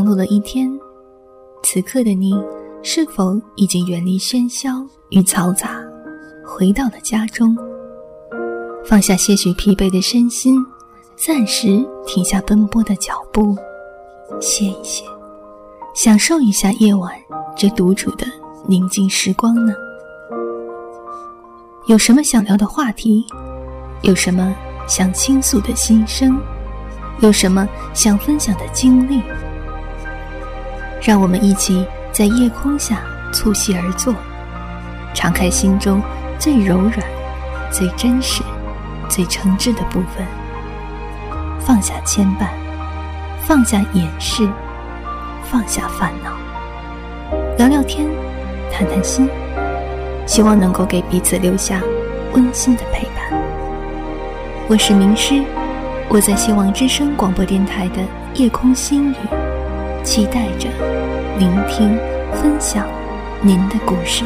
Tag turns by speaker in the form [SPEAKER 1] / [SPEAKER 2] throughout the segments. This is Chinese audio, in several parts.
[SPEAKER 1] 碌了一天，此刻的你是否已经远离喧嚣与嘈杂，回到了家中，放下些许疲惫的身心，暂时停下奔波的脚步，歇一歇，享受一下夜晚这独处的宁静时光呢？有什么想聊的话题？有什么想倾诉的心声？有什么想分享的经历？让我们一起在夜空下促膝而坐，敞开心中最柔软、最真实、最诚挚的部分，放下牵绊，放下掩饰，放下烦恼，聊聊天，谈谈心，希望能够给彼此留下温馨的陪伴。我是名师，我在希望之声广播电台的夜空心语，期待着聆听分享您的故事。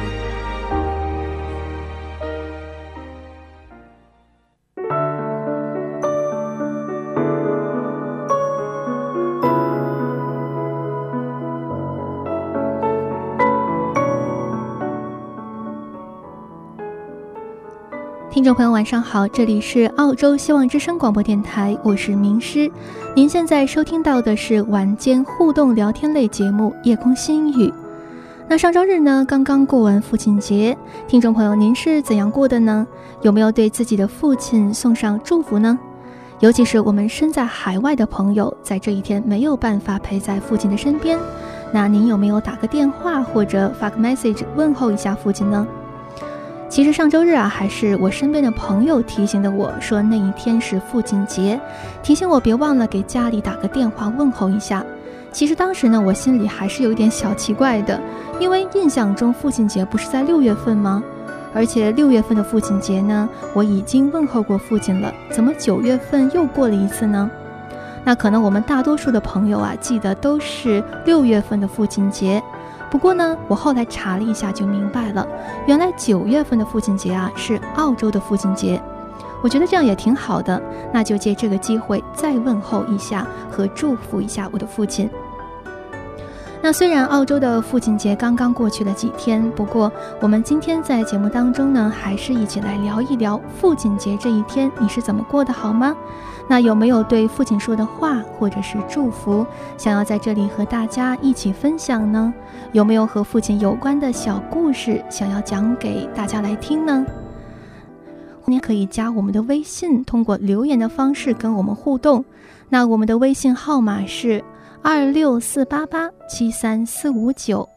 [SPEAKER 1] 听众朋友晚上好，这里是澳洲希望之声广播电台，我是名师。您现在收听到的是晚间互动聊天类节目《夜空心语》。那上周日呢，刚刚过完父亲节，听众朋友您是怎样过的呢？有没有对自己的父亲送上祝福呢？尤其是我们身在海外的朋友，在这一天没有办法陪在父亲的身边，那您有没有打个电话或者发个 message 问候一下父亲呢？其实上周日还是我身边的朋友提醒的我，说那一天是父亲节，提醒我别忘了给家里打个电话问候一下。其实当时呢，我心里还是有一点小奇怪的，因为印象中父亲节不是在6月份吗？而且6月份的父亲节呢，我已经问候过父亲了，怎么9月份又过了一次呢？那可能我们大多数的朋友记得都是6月份的父亲节。不过呢，我后来查了一下就明白了，原来9月份的父亲节是澳洲的父亲节。我觉得这样也挺好的，那就借这个机会再问候一下和祝福一下我的父亲。那虽然澳洲的父亲节刚刚过去了几天，不过我们今天在节目当中呢，还是一起来聊一聊父亲节这一天你是怎么过的，好吗？那有没有对父亲说的话或者是祝福想要在这里和大家一起分享呢？有没有和父亲有关的小故事想要讲给大家来听呢？您可以加我们的微信，通过留言的方式跟我们互动。那我们的微信号码是26488-73459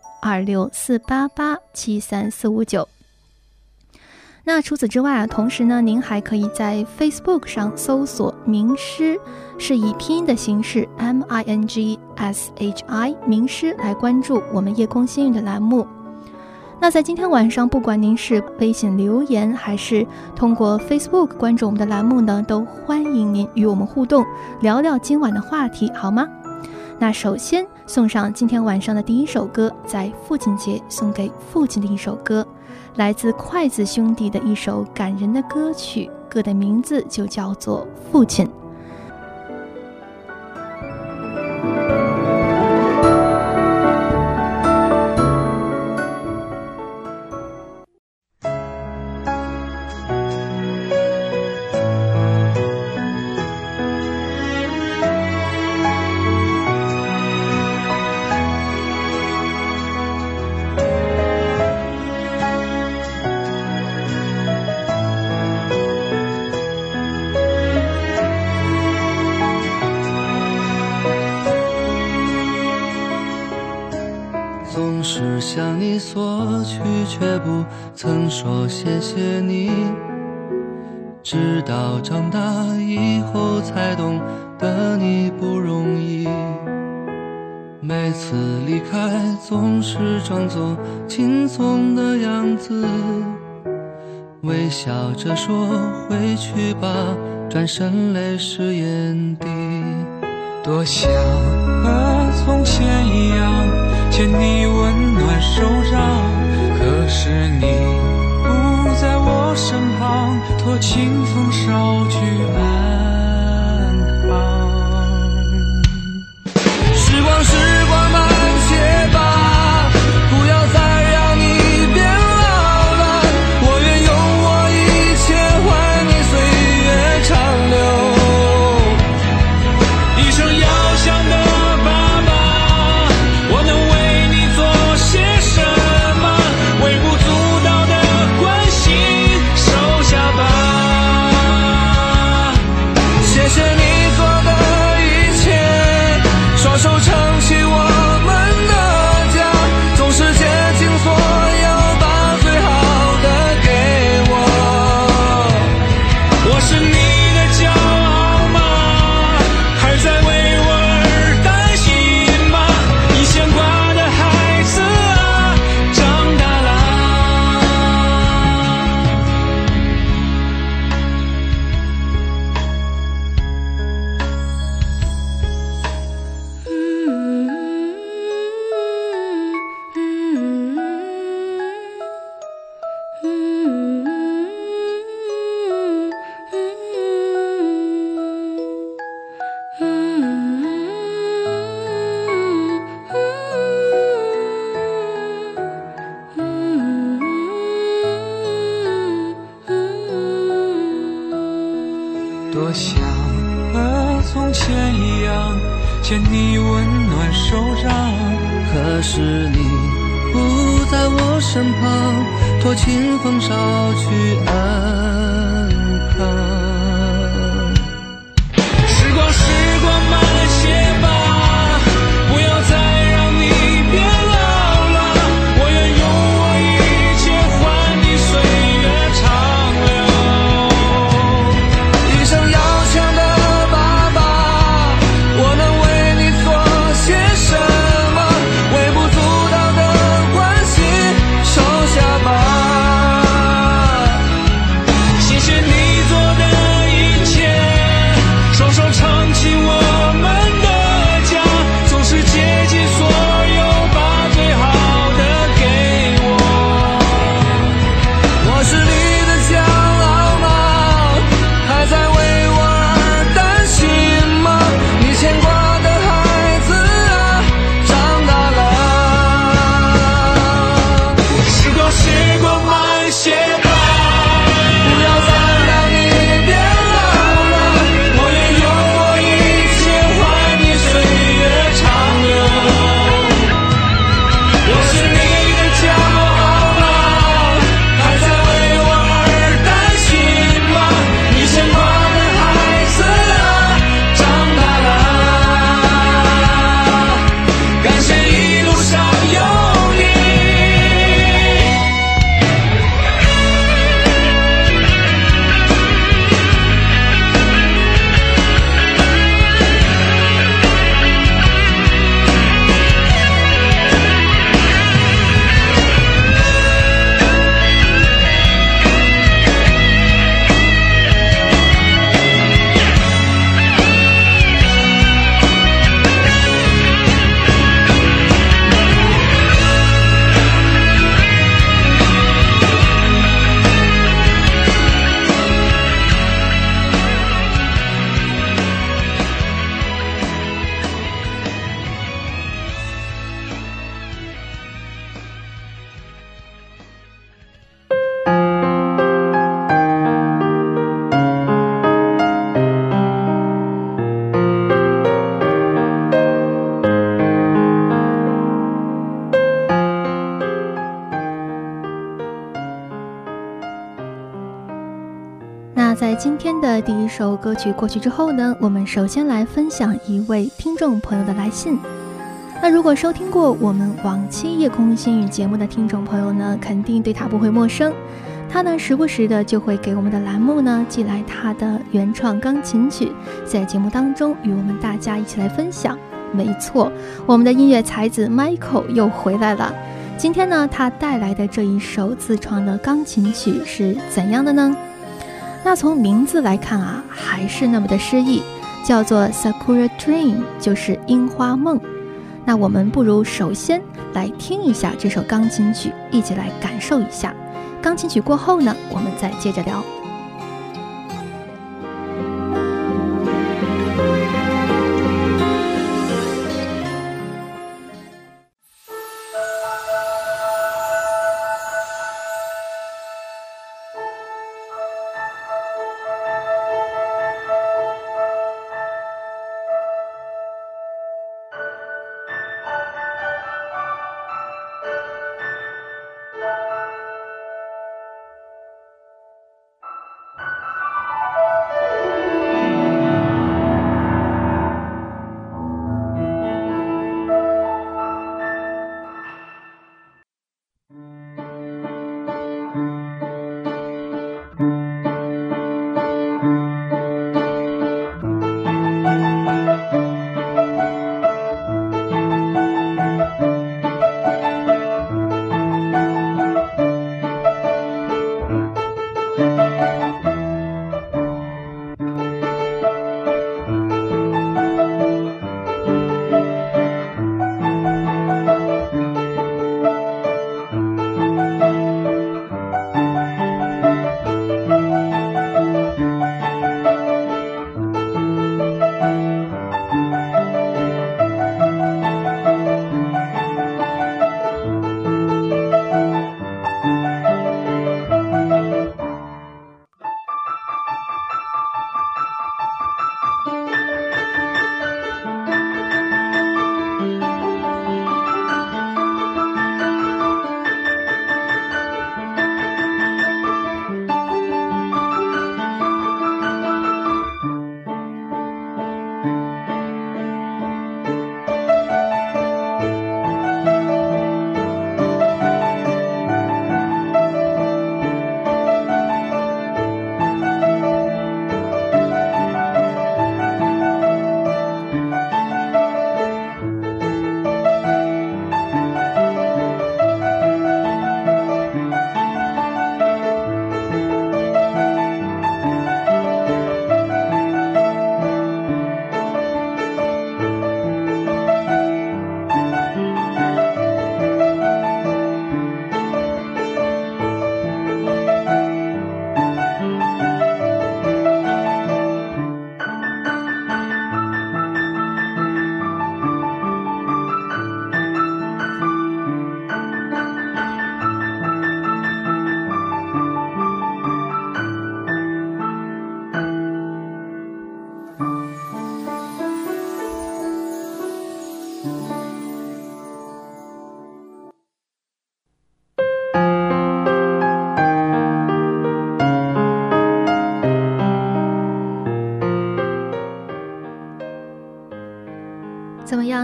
[SPEAKER 1] 26488-73459。那除此之外同时呢，您还可以在 Facebook 上搜索名师，是以拼音的形式 MINGSHI 名师来关注我们夜空心语的栏目。那在今天晚上，不管您是微信留言还是通过 Facebook 关注我们的栏目呢，都欢迎您与我们互动，聊聊今晚的话题，好吗？那首先送上今天晚上的第一首歌，在父亲节送给父亲的一首歌，来自筷子兄弟的一首感人的歌曲，歌的名字就叫做《父亲》。
[SPEAKER 2] 总是向你索取，却不曾说谢谢你，直到长大以后才懂得你不容易。每次离开总是装作轻松的样子，微笑着说回去吧，转身泪湿眼底。多想和从前一样牵你温暖手掌，可是你不在我身旁，托清风捎去安康。时光是
[SPEAKER 3] 见你温暖手掌，
[SPEAKER 2] 可是你不在我身旁，托清风捎去安康。
[SPEAKER 3] 时光慢些吧，不要再让你变老了，我愿用我一切换你岁月长流。
[SPEAKER 2] 一生要强的爸爸，我能为你做些什么？微不足道的关心收下吧。
[SPEAKER 3] 谢谢你做的一切，双手撑起我们的家，总是竭尽所有把最好的给我。
[SPEAKER 2] 我是你的骄傲吗？还在为我而担心吗？你牵挂的孩子啊，长大了。
[SPEAKER 3] 时光慢些吧，
[SPEAKER 2] 不要再让你变老了，
[SPEAKER 3] 我愿用我一切换你岁月长流。我是你的骄傲吗？还在为我而担心吗？你牵挂的孩子啊，长大了。感谢一路上有你。
[SPEAKER 1] 那在今天的第一首歌曲过去之后呢，我们首先来分享一位听众朋友的来信。那如果收听过我们往期夜空星语节目的听众朋友呢，肯定对他不会陌生。他呢时不时的就会给我们的栏目呢寄来他的原创钢琴曲，在节目当中与我们大家一起来分享。没错，我们的音乐才子 Michael 又回来了。今天呢他带来的这一首自创的钢琴曲是怎样的呢？那从名字来看啊，还是那么的诗意，叫做 Sakura Dream， 就是樱花梦。那我们不如首先来听一下这首钢琴曲，一起来感受一下。钢琴曲过后呢，我们再接着聊。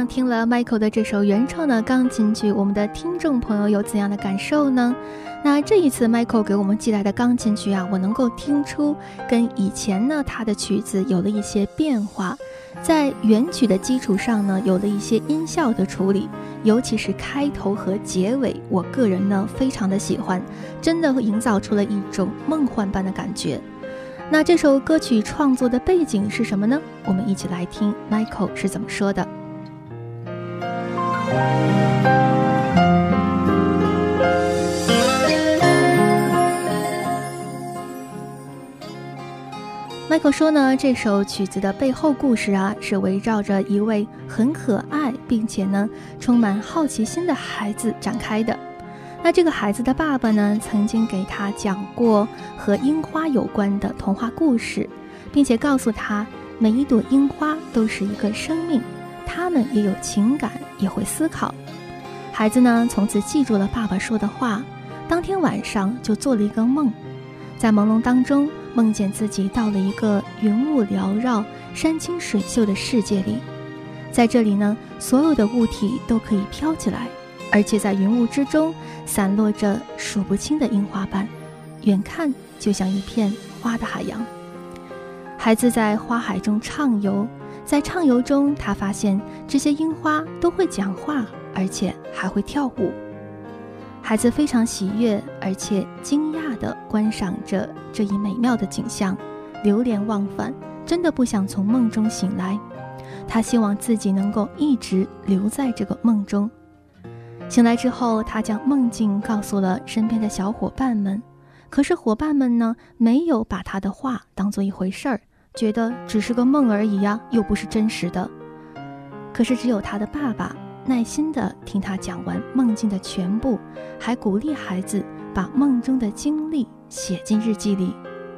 [SPEAKER 1] 样听了 Michael 的这首原创的钢琴曲，我们的听众朋友有怎样的感受呢？那这一次 Michael 给我们寄来的钢琴曲啊，我能够听出跟以前呢他的曲子有了一些变化，在原曲的基础上呢有了一些音效的处理，尤其是开头和结尾，我个人呢非常的喜欢，真的营造出了一种梦幻般的感觉。那这首歌曲创作的背景是什么呢？我们一起来听 Michael 是怎么说的。Michael 说呢，这首曲子的背后故事啊，是围绕着一位很可爱并且呢充满好奇心的孩子展开的。那这个孩子的爸爸呢，曾经给他讲过和樱花有关的童话故事，并且告诉他，每一朵樱花都是一个生命，他们也有情感，也会思考。孩子呢，从此记住了爸爸说的话，当天晚上就做了一个梦，在朦胧当中，梦见自己到了一个云雾缭绕、山清水秀的世界里。在这里呢，所有的物体都可以飘起来，而且在云雾之中散落着数不清的樱花瓣，远看就像一片花的海洋。孩子在花海中畅游，在畅游中，他发现这些樱花都会讲话，而且还会跳舞。孩子非常喜悦，而且惊讶地观赏着这一美妙的景象，流连忘返，真的不想从梦中醒来。他希望自己能够一直留在这个梦中。醒来之后，他将梦境告诉了身边的小伙伴们，可是伙伴们呢，没有把他的话当作一回事儿，觉得只是个梦而已呀，又不是真实的。可是只有他的爸爸耐心地听他讲完梦境的全部，还鼓励孩子把梦中的经历写进日记里。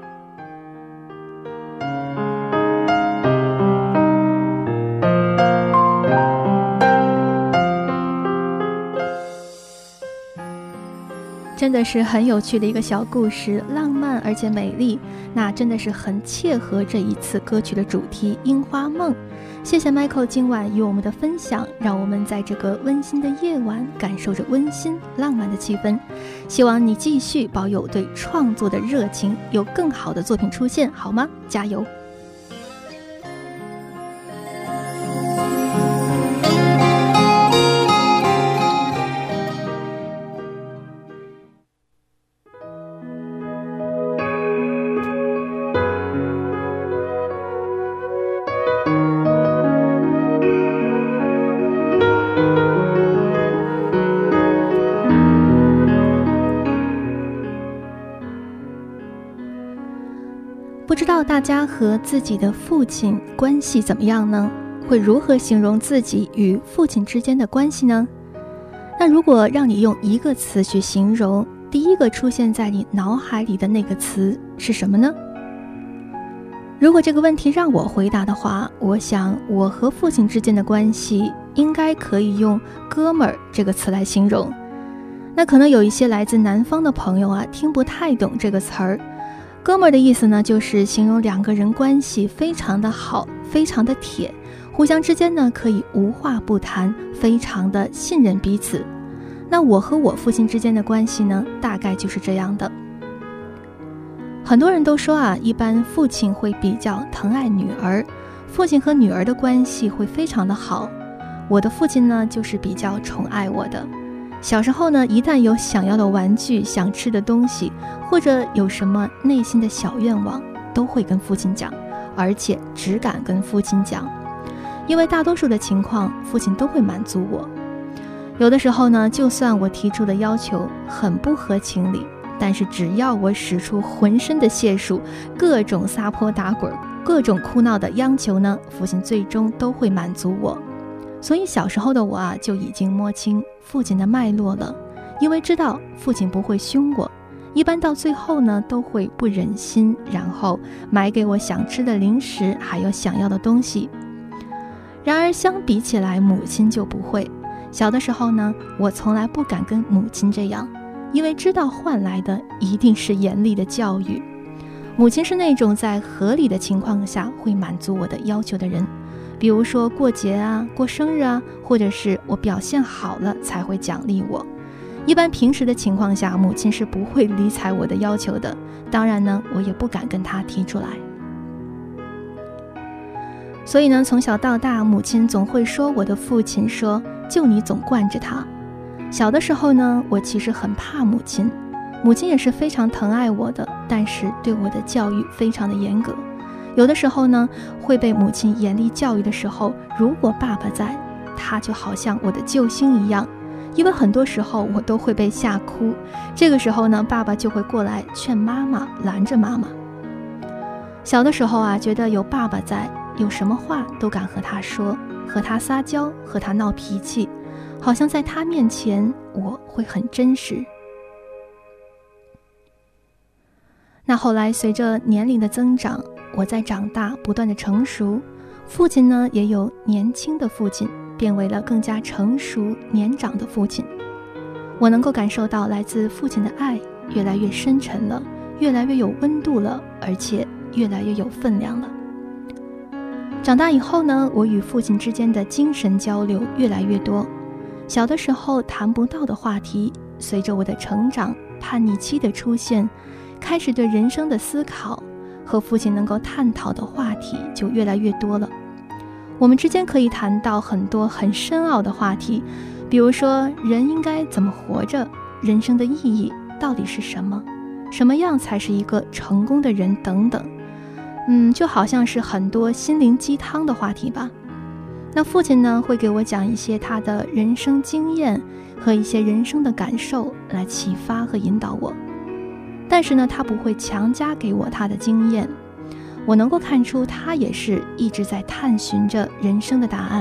[SPEAKER 1] 真的是很有趣的一个小故事，浪漫而且美丽，那真的是很切合这一次歌曲的主题樱花梦。谢谢 Michael 今晚与我们的分享，让我们在这个温馨的夜晚感受着温馨浪漫的气氛。希望你继续保有对创作的热情，有更好的作品出现，好吗？加油！不知道大家和自己的父亲关系怎么样呢？会如何形容自己与父亲之间的关系呢？那如果让你用一个词去形容，第一个出现在你脑海里的那个词是什么呢？如果这个问题让我回答的话，我想我和父亲之间的关系应该可以用哥们儿这个词来形容。那可能有一些来自南方的朋友啊，听不太懂这个词儿。哥们儿的意思呢，就是形容两个人关系非常的好，非常的铁，互相之间呢可以无话不谈，非常的信任彼此。那我和我父亲之间的关系呢，大概就是这样的。很多人都说啊，一般父亲会比较疼爱女儿，父亲和女儿的关系会非常的好。我的父亲呢，就是比较宠爱我的。小时候呢，一旦有想要的玩具、想吃的东西，或者有什么内心的小愿望，都会跟父亲讲，而且只敢跟父亲讲，因为大多数的情况，父亲都会满足我。有的时候呢，就算我提出的要求很不合情理，但是只要我使出浑身的解数，各种撒泼打滚，各种哭闹的央求呢，父亲最终都会满足我。所以小时候的我啊，就已经摸清父亲的脉络了，因为知道父亲不会凶我，一般到最后呢，都会不忍心，然后买给我想吃的零食，还有想要的东西。然而相比起来，母亲就不会。小的时候呢，我从来不敢跟母亲这样，因为知道换来的一定是严厉的教育。母亲是那种在合理的情况下会满足我的要求的人， 比如说过节啊、过生日啊，或者是我表现好了才会奖励我。一般平时的情况下，母亲是不会理睬我的要求的，当然呢，我也不敢跟她提出来。所以呢，从小到大，母亲总会说我的父亲说，就你总惯着他。小的时候呢，我其实很怕母亲，母亲也是非常疼爱我的，但是对我的教育非常的严格。有的时候呢，会被母亲严厉教育的时候，如果爸爸在，他就好像我的救星一样，因为很多时候我都会被吓哭。这个时候呢，爸爸就会过来劝妈妈，拦着妈妈。小的时候啊，觉得有爸爸在，有什么话都敢和他说，和他撒娇，和他闹脾气，好像在他面前我会很真实。那后来随着年龄的增长，我在长大，不断的成熟，父亲呢也有年轻的父亲变为了更加成熟年长的父亲。我能够感受到来自父亲的爱越来越深沉了，越来越有温度了，而且越来越有分量了。长大以后呢，我与父亲之间的精神交流越来越多。小的时候谈不到的话题，随着我的成长，叛逆期的出现，开始对人生的思考，和父亲能够探讨的话题就越来越多了。我们之间可以谈到很多很深奥的话题，比如说人应该怎么活着，人生的意义到底是什么，什么样才是一个成功的人等等。就好像是很多心灵鸡汤的话题吧。那父亲呢，会给我讲一些他的人生经验和一些人生的感受来启发和引导我，但是呢，他不会强加给我他的经验。我能够看出他也是一直在探寻着人生的答案。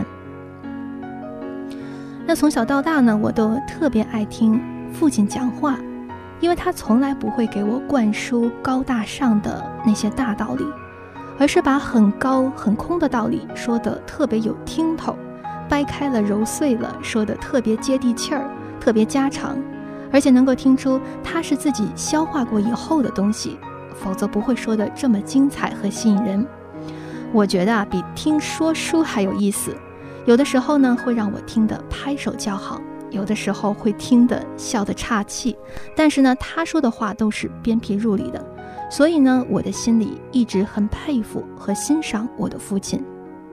[SPEAKER 1] 那从小到大呢，我都特别爱听父亲讲话，因为他从来不会给我灌输高大上的那些大道理，而是把很高很空的道理说得特别有听头，掰开了揉碎了，说得特别接地气儿，特别家常，而且能够听出他是自己消化过以后的东西，否则不会说得这么精彩和吸引人。我觉得比听说书还有意思，有的时候呢会让我听得拍手叫好，有的时候会听得笑得岔气，但是呢他说的话都是鞭辟入里的，所以呢我的心里一直很佩服和欣赏我的父亲。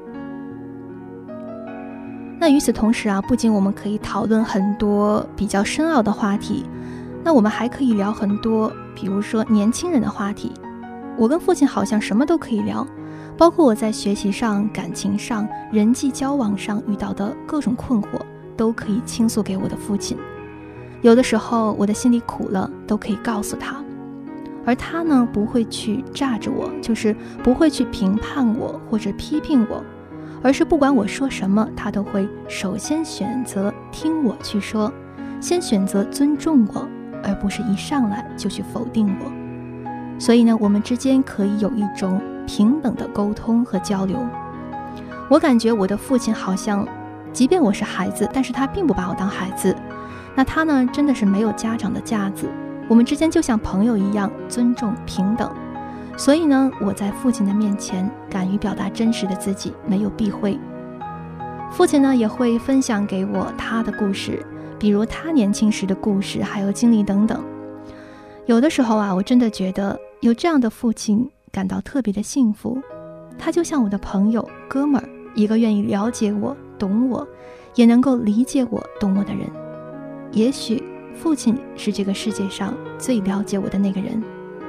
[SPEAKER 1] 那与此同时啊，不仅我们可以讨论很多比较深奥的话题，那我们还可以聊很多比如说年轻人的话题。我跟父亲好像什么都可以聊，包括我在学习上、感情上、人际交往上遇到的各种困惑，都可以倾诉给我的父亲。有的时候我的心里苦了，都可以告诉他，而他呢不会去炸着我，就是不会去评判我或者批评我，而是不管我说什么，他都会首先选择听我去说，先选择尊重我，而不是一上来就去否定我。所以呢，我们之间可以有一种平等的沟通和交流。我感觉我的父亲好像，即便我是孩子，但是他并不把我当孩子。那他呢，真的是没有家长的架子，我们之间就像朋友一样，尊重平等。所以呢，我在父亲的面前敢于表达真实的自己，没有避讳。父亲呢，也会分享给我他的故事，比如他年轻时的故事，还有经历等等。有的时候啊，我真的觉得有这样的父亲感到特别的幸福。他就像我的朋友、哥们儿，一个愿意了解我、懂我，也能够理解我、懂我的人。也许父亲是这个世界上最了解我的那个人。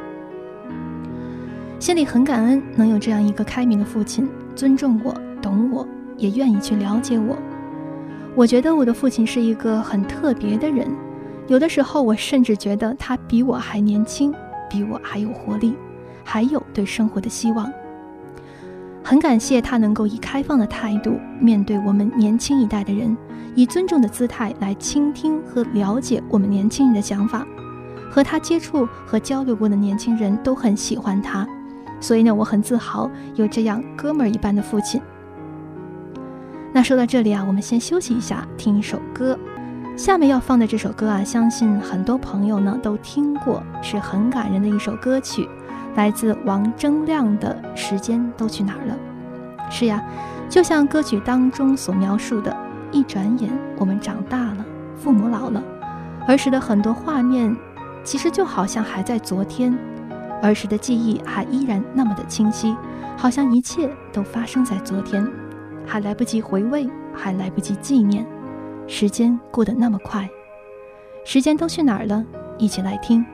[SPEAKER 1] 心里很感恩能有这样一个开明的父亲，尊重我、懂我，也愿意去了解我。我觉得我的父亲是一个很特别的人，有的时候我甚至觉得他比我还年轻，比我还有活力，还有对生活的希望。很感谢他能够以开放的态度面对我们年轻一代的人，以尊重的姿态来倾听和了解我们年轻人的想法。和他接触和交流过的年轻人都很喜欢他，所以呢，我很自豪有这样哥们儿一般的父亲。那说到这里啊，我们先休息一下，听一首歌。下面要放的这首歌啊，相信很多朋友呢都听过，是很感人的一首歌曲，来自王铮亮的《时间都去哪儿了》。是呀， 就像歌曲当中所描述的，一转眼我们长大了，父母老了，儿时的很多画面其实就好像还在昨天，儿时的记忆还依然那么的清晰，好像一切都发生在昨天，还来不及回味，还来不及纪念，时间过得那么快。时间都去哪儿了？一起来听。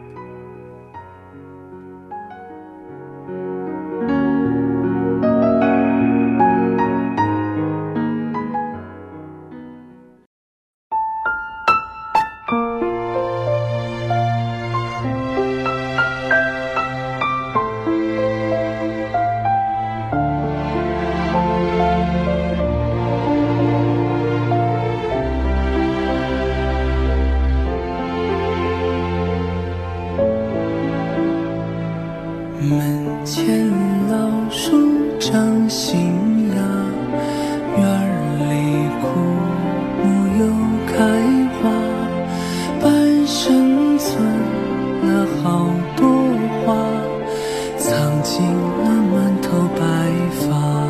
[SPEAKER 2] 门前老树长新芽，院里枯木又开花，半生存了好多话，藏进了满头白发。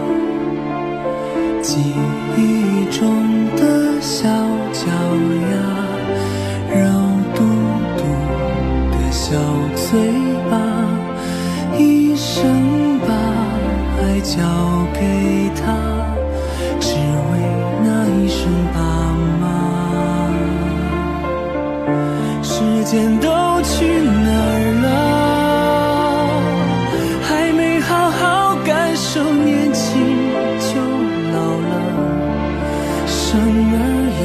[SPEAKER 2] 记忆中的小脚丫，肉嘟嘟的小嘴巴，一生把爱交给他，只为那一声爸妈。时间都去哪儿了？还没好好感受年轻就老了，生儿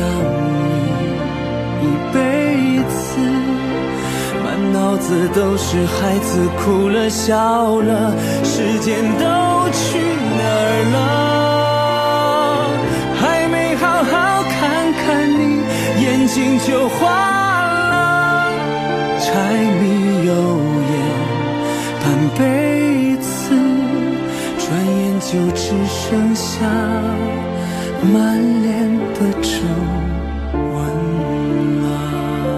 [SPEAKER 2] 养女一辈子，满脑子都是孩子哭了笑了，时间都去哪儿了？还没好好看看你，眼睛就花了，柴米油盐半辈子，转眼就只剩下满脸的皱纹了。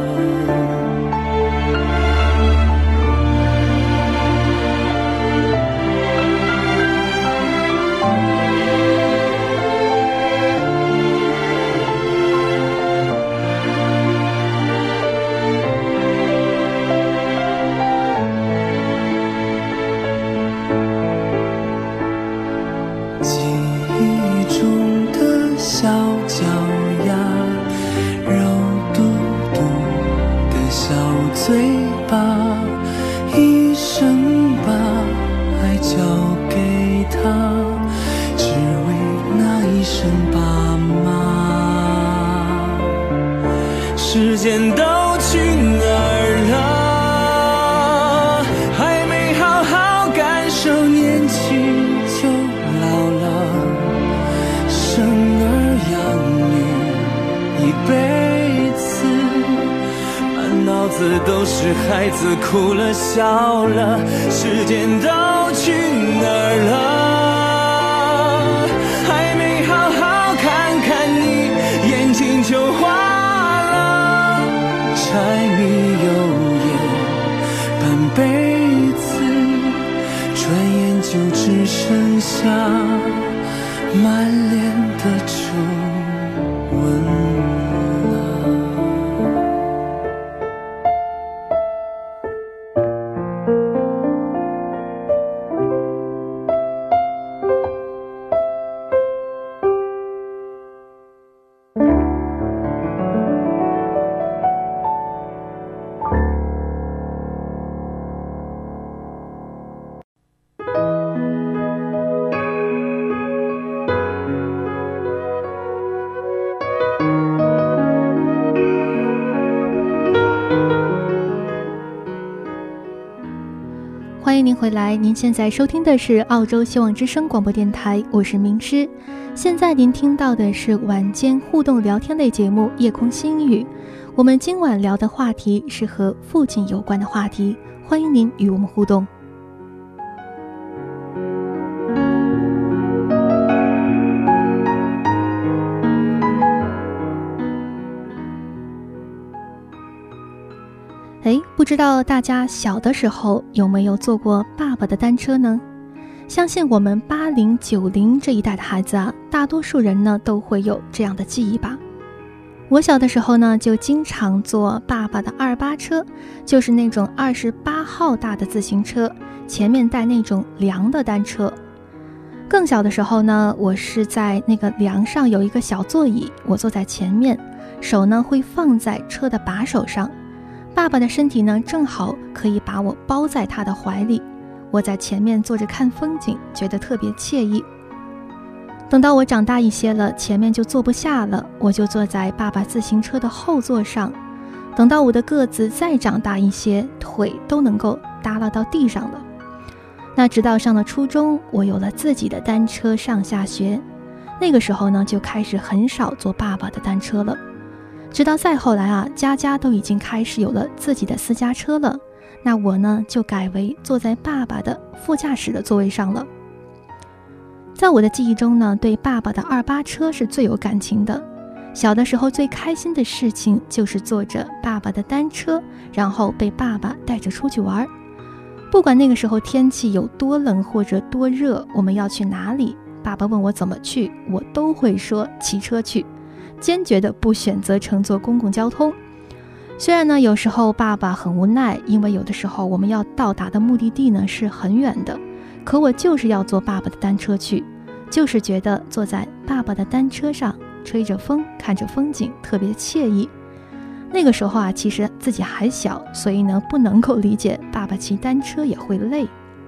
[SPEAKER 2] 记忆中的小脚丫，肉嘟嘟的小嘴巴，一生把爱交给他，只为那一声爸妈。时间都去哪儿了？还没好好感受年轻就老了，生儿养女一辈子，满脑子都是孩子哭了笑了，时间都去哪儿了？还没好好看看你，眼睛就花了，柴米油盐半辈子，转眼就只剩下满脸的皱纹了。
[SPEAKER 1] 欢迎您回来，您现在收听的是澳洲希望之声广播电台，我是明诗。现在您听到的是晚间互动聊天类节目《夜空心语》，我们今晚聊的话题是和父亲有关的话题，欢迎您与我们互动。不知道大家小的时候有没有坐过爸爸的单车呢？ 相信我们80、90这一代的孩子啊，大多数人呢都会有这样的记忆吧。我小的时候呢，就经常坐爸爸的28车，就是那种28号大的自行车，前面带那种梁的单车。更小的时候呢，我是在那个梁上有一个小座椅，我坐在前面，手呢会放在车的把手上，爸爸的身体呢正好可以把我包在他的怀里，我在前面坐着看风景，觉得特别惬意。等到我长大一些了，前面就坐不下了，我就坐在爸爸自行车的后座上。等到我的个子再长大一些，腿都能够耷拉到地上了。那直到上了初中，我有了自己的单车上下学，那个时候呢，就开始很少坐爸爸的单车了。直到再后来啊，家家都已经开始有了自己的私家车了，那我呢，就改为坐在爸爸的副驾驶的座位上了。在我的记忆中呢，对爸爸的28车是最有感情的。小的时候最开心的事情就是坐着爸爸的单车，然后被爸爸带着出去玩。不管那个时候天气有多冷或者多热，我们要去哪里，爸爸问我怎么去，我都会说骑车去，坚决的不选择乘坐公共交通。虽然呢，有时候爸爸很无奈，因为有的时候我们要到达的目的地呢是很远的，可我就是要坐爸爸的单车去，就是觉得坐在爸爸的单车上，吹着风，看着风景，特别惬意。那个时候啊，其实自己还小，所以呢，不能够理解爸爸骑单车也会累。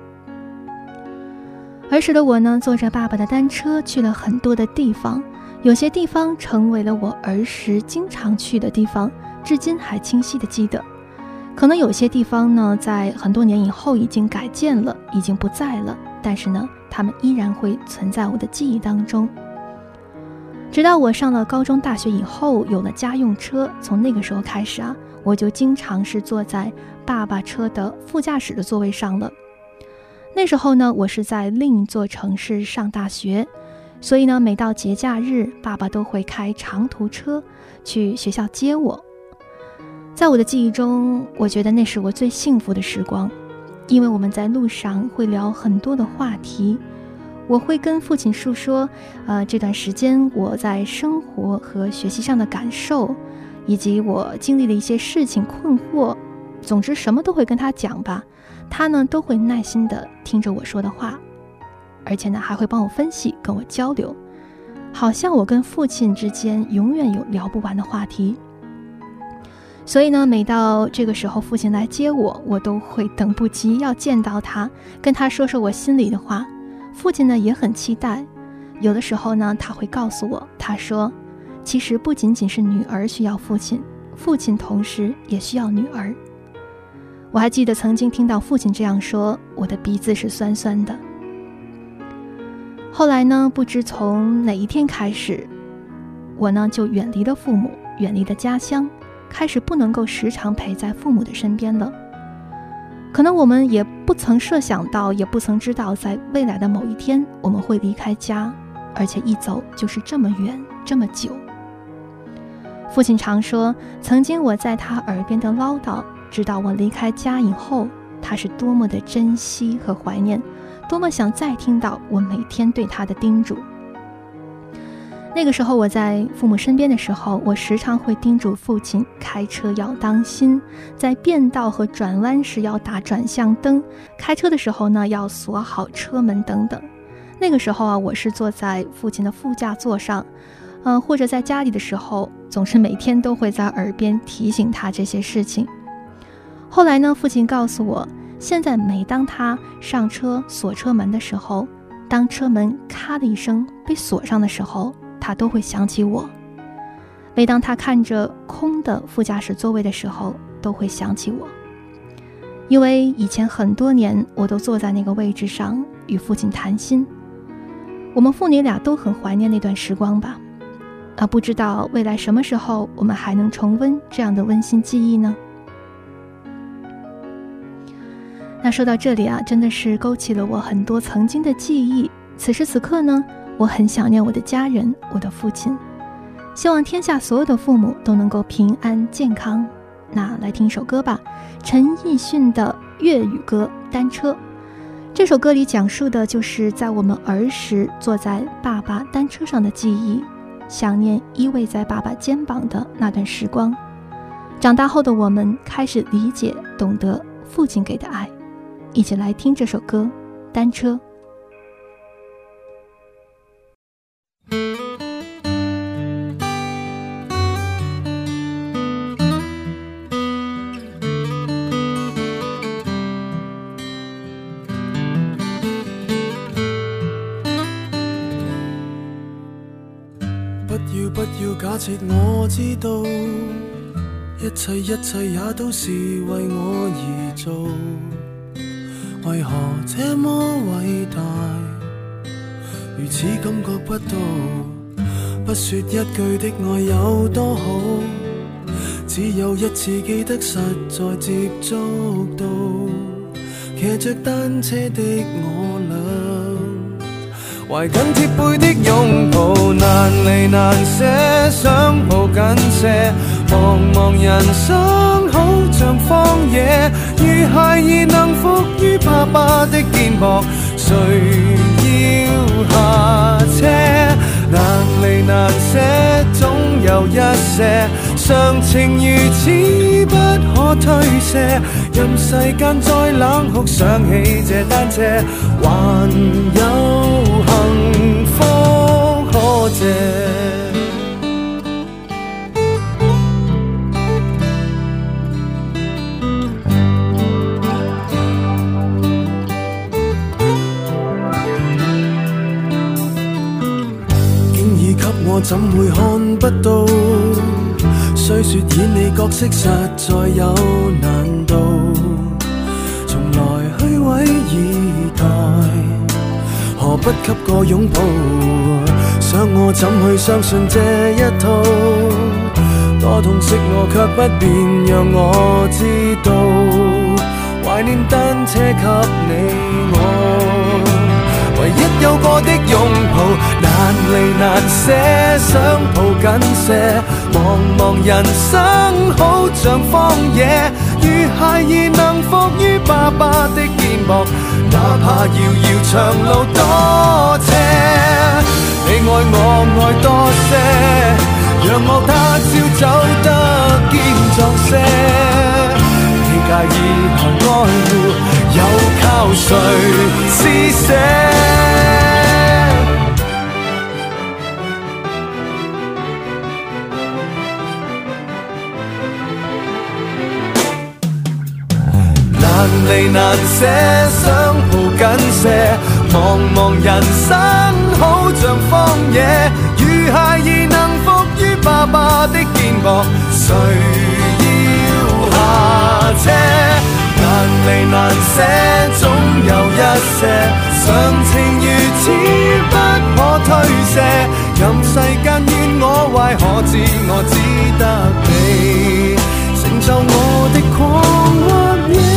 [SPEAKER 1] 儿时的我呢，坐着爸爸的单车去了很多的地方，有些地方成为了我儿时经常去的地方，至今还清晰的记得。可能有些地方呢，在很多年以后已经改建了，已经不在了，但是呢，它们依然会存在我的记忆当中。直到我上了高中大学以后，有了家用车，从那个时候开始啊，我就经常是坐在爸爸车的副驾驶的座位上了。那时候呢，我是在另一座城市上大学，所以呢，每到节假日，爸爸都会开长途车去学校接我。在我的记忆中，我觉得那是我最幸福的时光，因为我们在路上会聊很多的话题。我会跟父亲述说，这段时间我在生活和学习上的感受，以及我经历的一些事情困惑，总之什么都会跟他讲吧。他呢都会耐心地听着我说的话，而且呢还会帮我分析，跟我交流，好像我跟父亲之间永远有聊不完的话题。所以呢，每到这个时候父亲来接我，我都会等不及要见到他，跟他说说我心里的话。父亲呢也很期待，有的时候呢他会告诉我，他说其实不仅仅是女儿需要父亲，父亲同时也需要女儿。我还记得曾经听到父亲这样说，我的鼻子是酸酸的。后来呢，不知从哪一天开始，我呢就远离了父母，远离了家乡，开始不能够时常陪在父母的身边了。可能我们也不曾设想到，也不曾知道，在未来的某一天我们会离开家，而且一走就是这么远这么久。父亲常说，曾经我在他耳边的唠叨，直到我离开家以后，他是多么的珍惜和怀念，多么想再听到我每天对他的叮嘱。那个时候我在父母身边的时候，我时常会叮嘱父亲开车要当心，在变道和转弯时要打转向灯，开车的时候呢要锁好车门等等。那个时候啊，我是坐在父亲的副驾座上，或者在家里的时候，总是每天都会在耳边提醒他这些事情。后来呢，父亲告诉我，现在每当他上车锁车门的时候，当车门咔的一声被锁上的时候，他都会想起我。每当他看着空的副驾驶座位的时候，都会想起我。因为以前很多年我都坐在那个位置上与父亲谈心，我们父女俩都很怀念那段时光吧。不知道未来什么时候我们还能重温这样的温馨记忆呢？那说到这里啊，真的是勾起了我很多曾经的记忆。此时此刻呢，我很想念我的家人，我的父亲。希望天下所有的父母都能够平安健康。那来听一首歌吧，陈奕迅的粤语歌《单车》。 这首歌里讲述的就是在我们儿时坐在爸爸单车上的记忆，想念依偎在爸爸肩膀的那段时光。长大后的我们开始理解懂得父亲给的爱，一起来听这首歌《单车》。
[SPEAKER 3] 不要假設我知道，一切也都是為我而做，為何這麼偉大，如此感覺不到，不說一句的愛有多好，只有一次記得實在接觸到，騎着單車的我倆，懷緊貼背的擁抱，難離難捨，想抱緊些。茫茫人生好像荒野，如孩兒能伏於爸爸的肩膊，誰要下車？難離難捨，總有一些常情如此不可推卸，任世間再冷酷，想起這單車，還有幸福可借。我怎會看不到？雖說演你角色實在有難度，從來虛偽以待，何不給個擁抱？想我怎去相信這一套？多痛惜我卻不便讓我知道，懷念單車給你我。唯一有過的擁抱，難離難捨，想抱緊些。茫茫人生好像荒野，如孩兒能伏於爸爸的肩膊，哪怕遙遙長路多斜。你愛我愛多些，讓我他朝走得堅壯些。你介意行愛護，又靠誰施捨？難離難捨，想抱緊些。茫茫人生好像荒野，如孩兒能伏於爸爸的肩膊，誰要下車？難離難捨，總有一些常情如此不可推卸，任世間怨我壞，可知我只得你成就我的狂或野。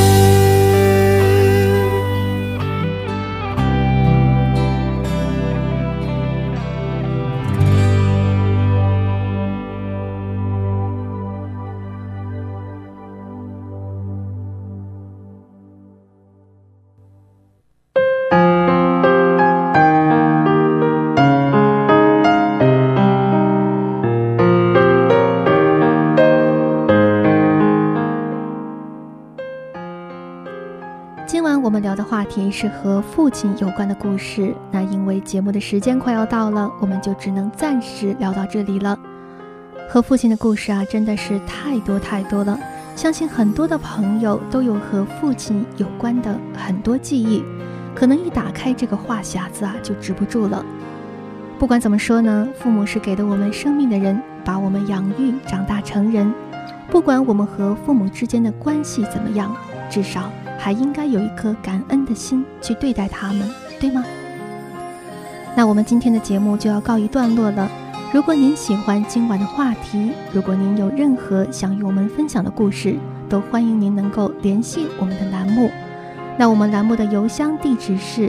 [SPEAKER 1] 今晚我们聊的话题是和父亲有关的故事，那因为节目的时间快要到了，我们就只能暂时聊到这里了。和父亲的故事啊，真的是太多太多了，相信很多的朋友都有和父亲有关的很多记忆，可能一打开这个话匣子啊，就止不住了。不管怎么说呢，父母是给了我们生命的人，把我们养育长大成人，不管我们和父母之间的关系怎么样，至少还应该有一颗感恩的心去对待他们，对吗？那我们今天的节目就要告一段落了。如果您喜欢今晚的话题，如果您有任何想与我们分享的故事，都欢迎您能够联系我们的栏目。那我们栏目的邮箱地址是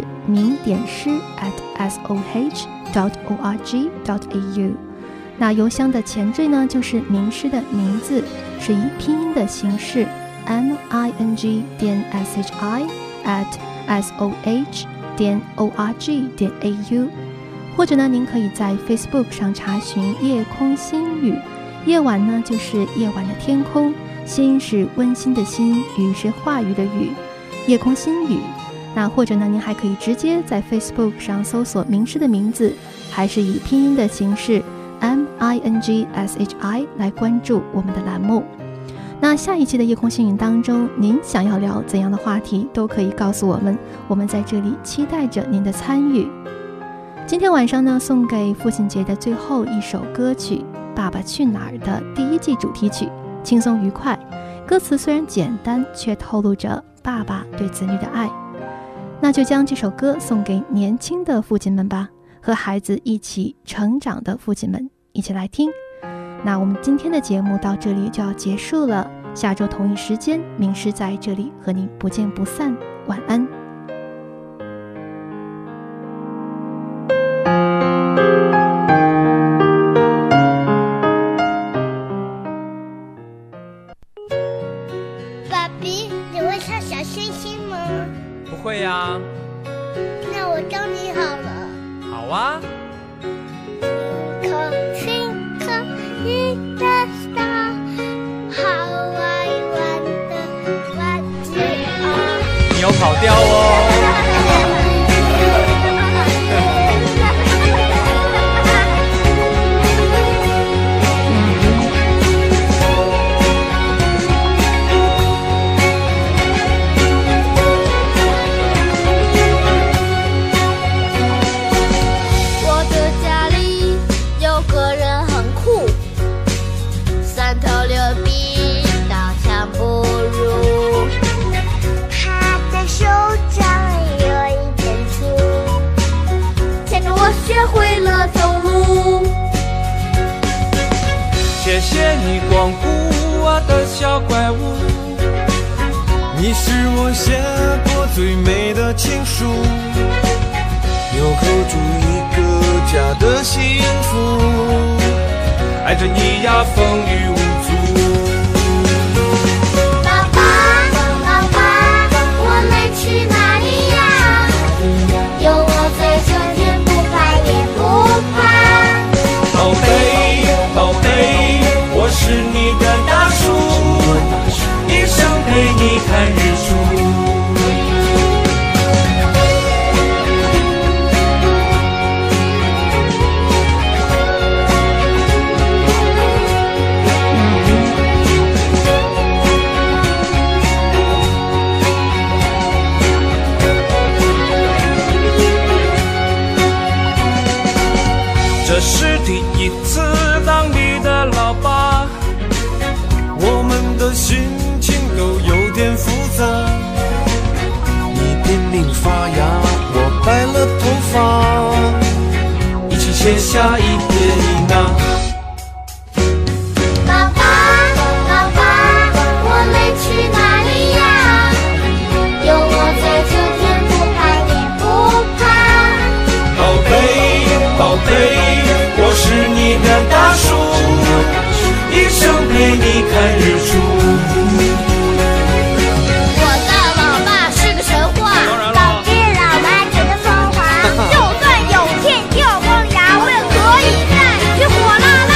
[SPEAKER 1] 明点诗@soh.org.au。那邮箱的前缀呢，就是名师的名字，是以拼音的形式。MING.SHI@ soh.org.au， 或者呢，您可以在 Facebook 上查询夜空心语。夜晚呢，就是夜晚的天空，心是温馨的心，语是话语的语，夜空心语。那或者呢，您还可以直接在 Facebook 上搜索名师的名字，还是以拼音的形式 MINGSHI 来关注我们的栏目。那下一期的夜空星云当中，您想要聊怎样的话题都可以告诉我们，我们在这里期待着您的参与。今天晚上呢，送给父亲节的最后一首歌曲《爸爸去哪儿》的第1季主题曲，轻松愉快，歌词虽然简单，却透露着爸爸对子女的爱。那就将这首歌送给年轻的父亲们吧，和孩子一起成长的父亲们一起来听。那我们今天的节目到这里就要结束了，下周同一时间，名师在这里和你不见不散，晚安。
[SPEAKER 4] 爸比，你会唱小星星吗？
[SPEAKER 5] 不会呀。
[SPEAKER 4] 那我教你好了。
[SPEAKER 5] 好啊。
[SPEAKER 4] Twinkle little star, how I wonder what you are。
[SPEAKER 5] 你有跑调哦。
[SPEAKER 3] 谢谢你光顾我的小怪物，
[SPEAKER 6] 你是我写过最美的情书，纽扣住一个家的幸福，
[SPEAKER 3] 爱着你呀风雨无阻。
[SPEAKER 4] 爸爸，爸爸，我们去哪里呀？有我在这天不怕也不怕。
[SPEAKER 3] 宝贝，宝贝，我是你的大树，一生陪你看日出。这是第一次当你的老爸，
[SPEAKER 6] 我们的心情都有点复杂。你年龄发芽，我白了头发，
[SPEAKER 3] 一起写下一篇一捺。
[SPEAKER 4] 爸爸，爸爸，我们去哪里呀？有我在这天不怕也不怕。
[SPEAKER 3] 宝贝，宝贝，我是你的大树，一生陪你看日出。
[SPEAKER 4] 我的老爸是个神话，老爹老妈觉得风华，就算有天掉光牙，我也可以再去火辣辣。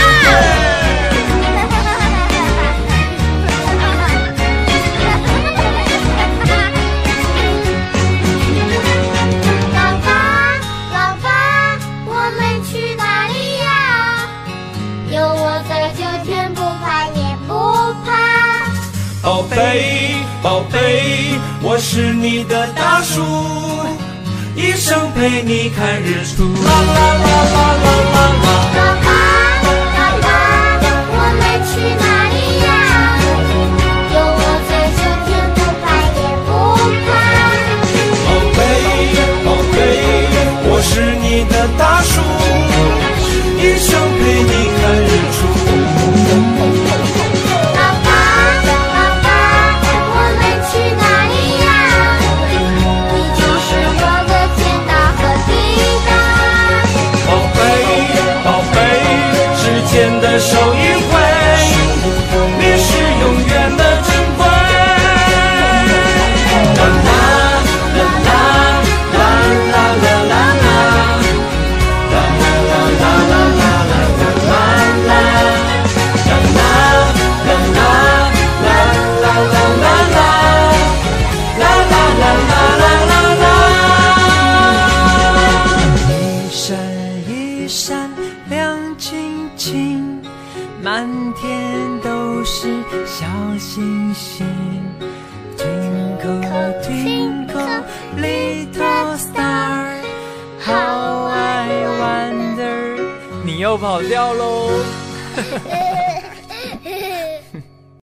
[SPEAKER 4] 老爸，老爸，我们去哪里呀？有我在这天不怕也不怕。
[SPEAKER 3] 宝贝，宝贝，我是你的大树，一生陪你看日出。啦啦啦啦啦啦啦。
[SPEAKER 4] 爸爸，爸爸，我们去哪里呀？有我在这天不怕也不怕。
[SPEAKER 3] 宝贝，宝贝，我是你的大树，一生陪你看日出。
[SPEAKER 4] 爸爸，爸爸，我们去哪里呀？你就是我的天大和地大。
[SPEAKER 3] 宝贝，宝贝，时间的手一挥，你是永远的珍贵。啦啦啦啦。
[SPEAKER 7] 天都是小星星。Twinkle twinkle little star, how I wonder。
[SPEAKER 5] 你又跑掉喽。